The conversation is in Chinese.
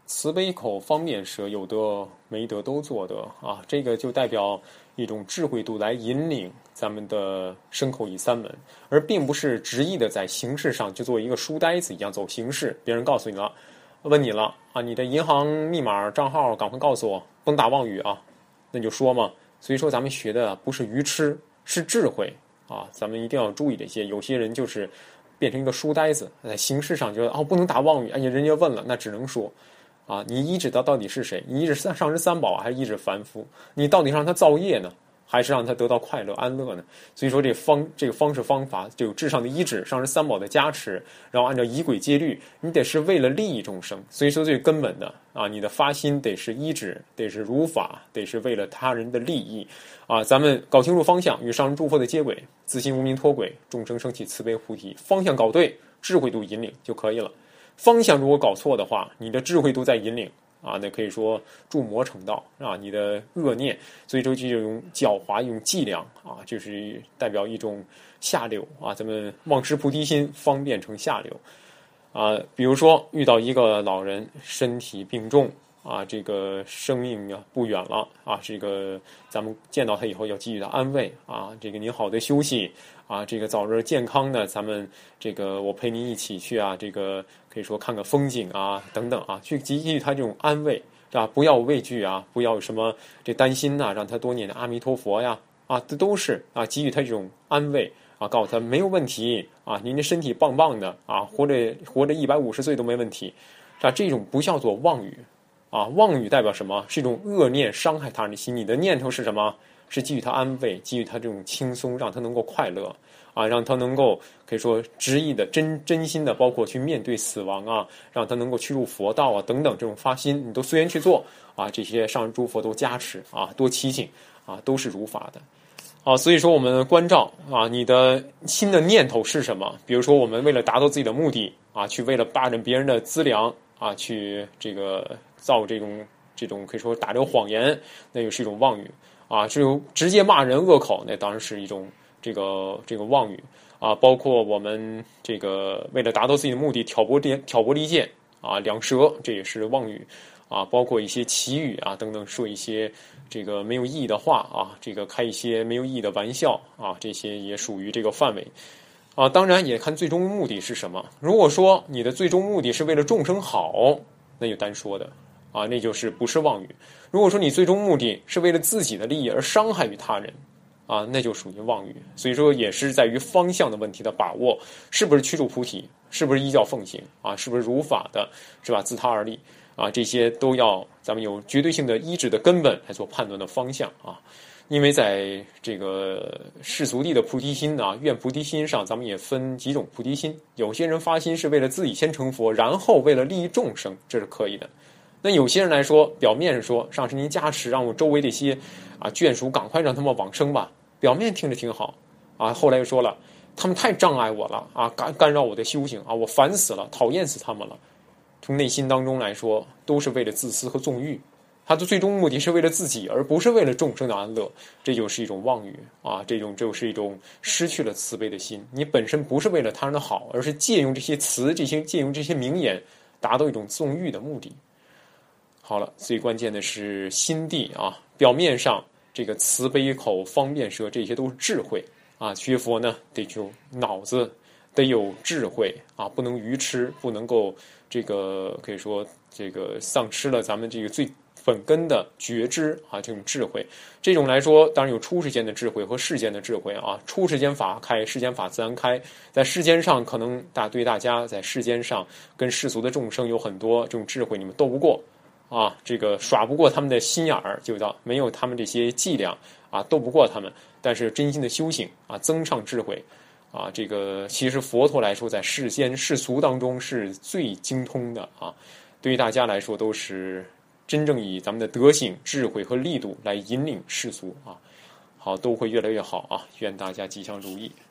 慈悲口方便舌，有德没德都做得啊，这个就代表一种智慧度来引领咱们的身口意三门，而并不是执意的在形式上就做一个书呆子一样走形式。别人告诉你了，问你了啊，你的银行密码账号赶快告诉我，甭打妄语啊，那你就说嘛。所以说咱们学的不是愚痴，是智慧啊，咱们一定要注意这些。有些人就是变成一个书呆子，在形式上就不能打妄语，哎呀，人家问了，那只能说。啊，你依止的到底是谁？你依止上师三宝还是依止凡夫？你到底让他造业呢，还是让他得到快乐安乐呢？所以说这个方式方法就有至上的依止，上师三宝的加持，然后按照仪轨戒律，你得是为了利益众生。所以说最根本的啊，你的发心得是依止，得是如法，得是为了他人的利益啊。咱们搞清楚方向，与上师诸佛的接轨，自心无明脱轨，众生升起慈悲菩提。方向搞对，智慧度引领就可以了。方向如果搞错的话，你的智慧都在引领啊，那可以说助魔成道啊，你的恶念，所以说这种狡猾、一种伎俩啊，就是代表一种下流啊。咱们忘失菩提心，方便成下流啊。比如说遇到一个老人身体病重啊，这个生命啊不远了啊，这个咱们见到他以后要给予他安慰啊，这个您好的休息啊，这个早日健康的，咱们这个我陪您一起去啊，这个可以说看个风景啊等等啊，去给予他这种安慰，是吧？不要畏惧啊，不要有什么这担心呐，让他多念阿弥陀佛呀啊，这都是啊给予他这种安慰啊，告诉他没有问题啊，您的身体棒棒的啊，活着150岁都没问题，啊，这种不叫做妄语。啊，妄语代表什么？是一种恶念伤害他人的心。你的念头是什么？是给予他安慰，给予他这种轻松，让他能够快乐啊，让他能够可以说执意的真心的，包括去面对死亡啊，让他能够去入佛道啊等等这种发心，你都随缘去做啊。这些上师诸佛都加持啊，多祈请啊，都是如法的。啊，所以说我们关照啊，你的心的念头是什么？比如说我们为了达到自己的目的啊，去为了霸占别人的资粮啊，去这个造这种可以说打着谎言，那又是一种妄语啊。这种直接骂人恶口，那当然是一种这个妄语啊。包括我们这个为了达到自己的目的，挑拨离间啊，两舌，这也是妄语啊。包括一些绮语啊等等，说一些这个没有意义的话啊，这个开一些没有意义的玩笑啊，这些也属于这个范围啊。当然也看最终目的是什么。如果说你的最终目的是为了众生好，那就单说的啊，那就是不是妄语。如果说你最终目的是为了自己的利益而伤害于他人啊，那就属于妄语。所以说也是在于方向的问题的把握，是不是驱逐菩提，是不是依教奉行啊，是不是如法的，是吧？自他而立啊，这些都要咱们有绝对性的依止的根本来做判断的方向啊。因为在这个世俗地的菩提心啊，愿菩提心上，咱们也分几种菩提心。有些人发心是为了自己先成佛，然后为了利益众生，这是可以的。那有些人来说，表面是说上师您加持，让我周围这些啊眷属赶快让他们往生吧，表面听着挺好啊。后来又说了，他们太障碍我了啊，干扰我的修行啊，我烦死了，讨厌死他们了。从内心当中来说，都是为了自私和纵欲。他的最终目的是为了自己，而不是为了众生的安乐，这就是一种妄语啊！这就是一种失去了慈悲的心。你本身不是为了他人的好，而是借用这些词、借用这些名言，达到一种纵欲的目的。好了，最关键的是心地啊！表面上这个慈悲口、方便舌，这些都是智慧啊。学佛呢，得有脑子，得有智慧啊，不能愚痴，不能够这个可以说这个丧失了咱们这个最本根的觉知啊，这种智慧，这种来说，当然有出世间的智慧和世间的智慧啊。出世间法开，世间法自然开。在世间上，可能对大家在世间上跟世俗的众生有很多这种智慧，你们斗不过啊，这个耍不过他们的心眼儿，就叫没有他们这些伎俩啊，斗不过他们。但是真心的修行啊，增上智慧啊，这个其实佛陀来说，在世间世俗当中是最精通的啊。对于大家来说，都是真正以咱们的德行、智慧和力度来引领世俗啊，好，都会越来越好啊！愿大家吉祥如意。